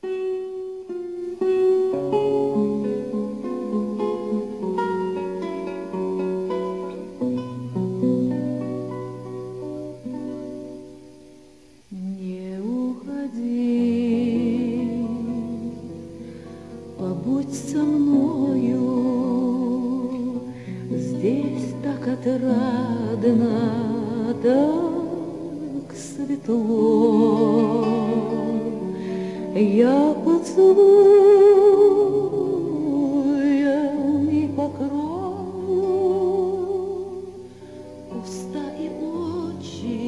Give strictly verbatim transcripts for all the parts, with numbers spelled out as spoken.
Не уходи, побудь со мною, здесь так отрадно, так светло. Я поцелуями покрою уста и очи,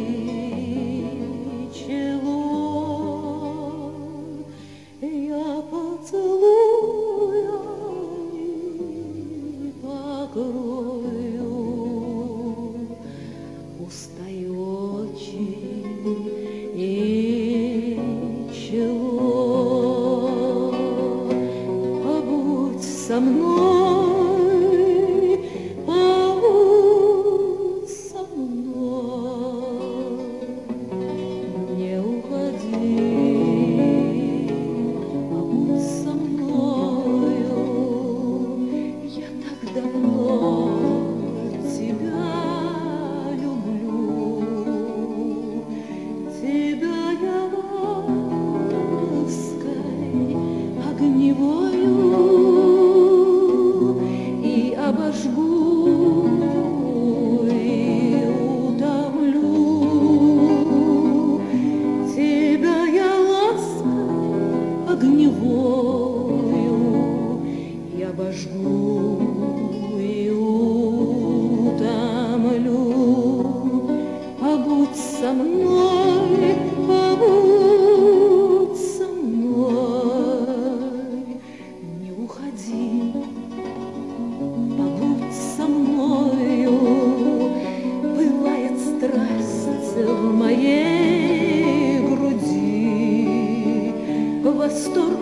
чело. Я поцелуями покрою уста и очи и чело. Побудь со мной, побудь со мной, не уходи, побудь со мною. Я так давно тебя люблю, тебя я лаской огневою и обожгу, и утомлю. Тебя я лаской огневою и обожгу, и утомлю. Побудь со мной, побудь со мной, не уходи, побудь со мною. Пылает страсть в моей груди, восторг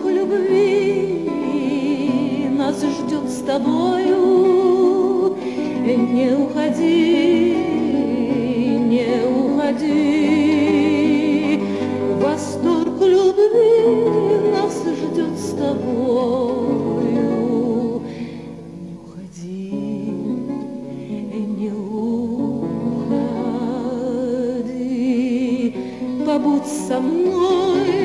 любви нас ждет с тобою. Не уходи, не уходи, восторг любви нас ждет с тобою. Не уходи, не уходи, побудь со мной.